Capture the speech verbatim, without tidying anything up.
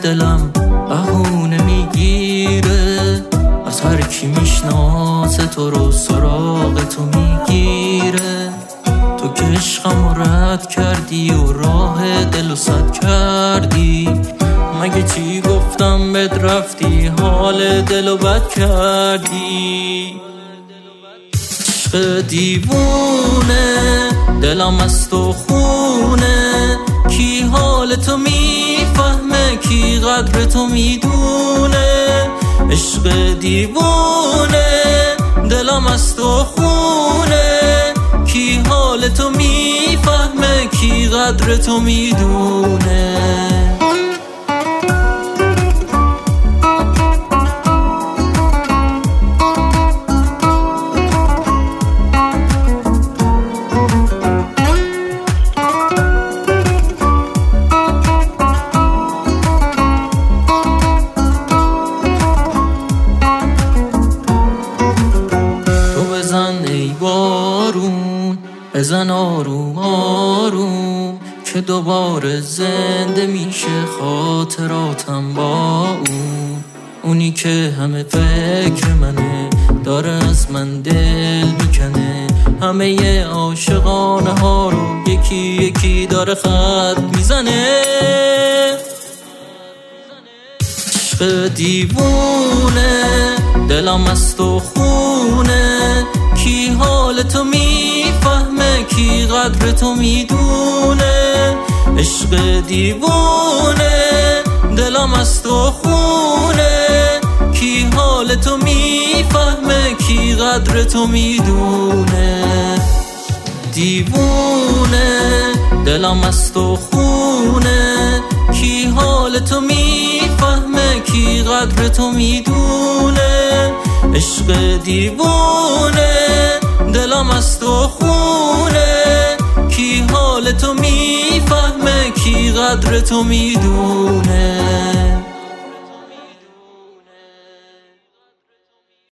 دلم بهونه میگیره، از هر کی میشناسه تو رو سراغ تو میگیره. تو که عشقم رد کردی و راه دل و سد کردی، مگه چی گفتم بد رفتی حال دل و بد کردی. عشق دیوونه دلم از تو خونه، کی حال تو میفهمه کی قدر تو میدونه. عشق دیوونه دلم از تو خونه، کی حال تو میفهمه کی قدر تو میدونه. بزن آروم آروم که دوباره زنده میشه خاطراتم با اون. اونی که همه فکر منه، داره از من دل میکنه، همه ی عاشقانه ها رو یکی یکی داره خط میزنه. عشق دیوونه دلم از تو خونه، کی حال تو میفهمه کی قدر تو میدونه. عشق دیوونه دلم از تو خونه، کی حال تو میفهمه کی قدر تو میدونه. دیوونه دلم از تو خونه، کی حال تو میفهمه کی قدر تو میدونه. عشق دیوونه دلم از تو خونه، کی حال تو میفهمه کی قدر تو میدونه.